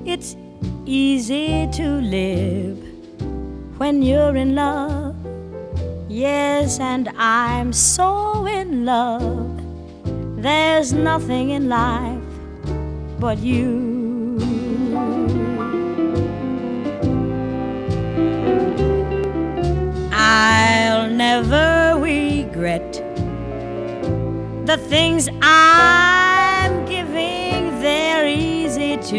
It's easy to live when you're in love. Yes, and I'm so in love. There's nothing in life but you. I'll never regret the things I